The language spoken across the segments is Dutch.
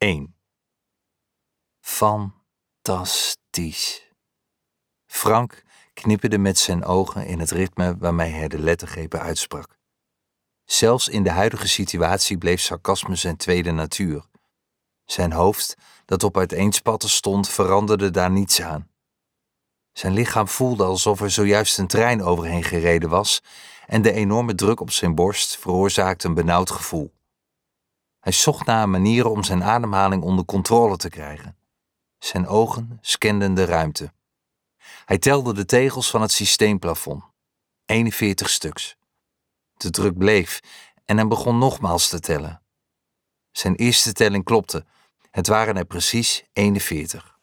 1. Fantastisch. Frank knipperde met zijn ogen in het ritme waarmee hij de lettergrepen uitsprak. Zelfs in de huidige situatie bleef sarcasme zijn tweede natuur. Zijn hoofd, dat op uiteenspatten stond, veranderde daar niets aan. Zijn lichaam voelde alsof er zojuist een trein overheen gereden was en de enorme druk op zijn borst veroorzaakte een benauwd gevoel. Hij zocht naar manieren om zijn ademhaling onder controle te krijgen. Zijn ogen scanden de ruimte. Hij telde de tegels van het systeemplafond. 41 stuks. De druk bleef en hij begon nogmaals te tellen. Zijn eerste telling klopte. Het waren er precies 41.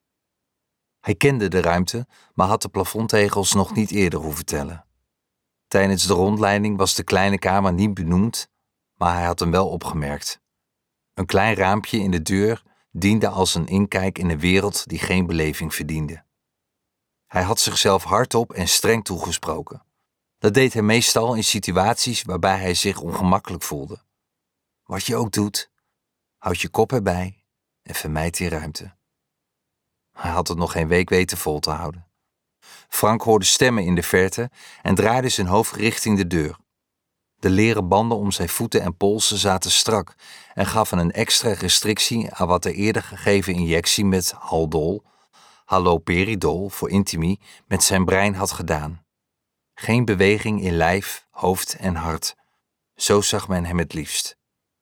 Hij kende de ruimte, maar had de plafondtegels nog niet eerder hoeven tellen. Tijdens de rondleiding was de kleine kamer niet benoemd, maar hij had hem wel opgemerkt. Een klein raampje in de deur diende als een inkijk in een wereld die geen beleving verdiende. Hij had zichzelf hardop en streng toegesproken. Dat deed hij meestal in situaties waarbij hij zich ongemakkelijk voelde. Wat je ook doet, houd je kop erbij en vermijd die ruimte. Hij had het nog geen week weten vol te houden. Frank hoorde stemmen in de verte en draaide zijn hoofd richting de deur. De leren banden om zijn voeten en polsen zaten strak en gaven een extra restrictie aan wat de eerder gegeven injectie met Haldol, haloperidol voor Intimi, met zijn brein had gedaan. Geen beweging in lijf, hoofd en hart. Zo zag men hem het liefst.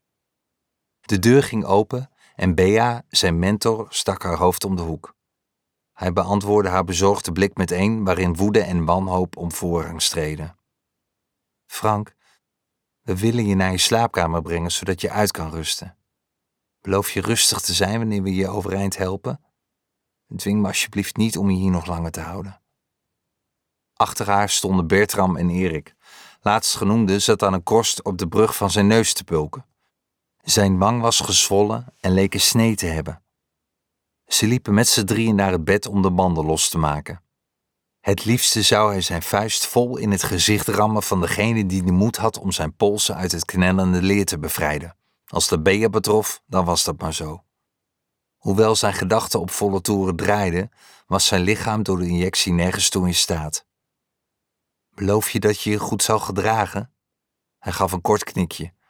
De deur ging open en Bea, zijn mentor, stak haar hoofd om de hoek. Hij beantwoordde haar bezorgde blik met een waarin woede en wanhoop om voorrang streden. Frank, we willen je naar je slaapkamer brengen zodat je uit kan rusten. Beloof je rustig te zijn wanneer we je overeind helpen? Dwing me alsjeblieft niet om je hier nog langer te houden. Achter haar stonden Bertram en Erik. Laatstgenoemde zat aan een korst op de brug van zijn neus te pulken. Zijn wang was gezwollen en leek een snee te hebben. Ze liepen met z'n drieën naar het bed om de banden los te maken. Het liefste zou hij zijn vuist vol in het gezicht rammen van degene die de moed had om zijn polsen uit het knellende leer te bevrijden. Als de Bea betrof, dan was dat maar zo. Hoewel zijn gedachten op volle toeren draaiden, was zijn lichaam door de injectie nergens toe in staat. Beloof je dat je je goed zal gedragen? Hij gaf een kort knikje.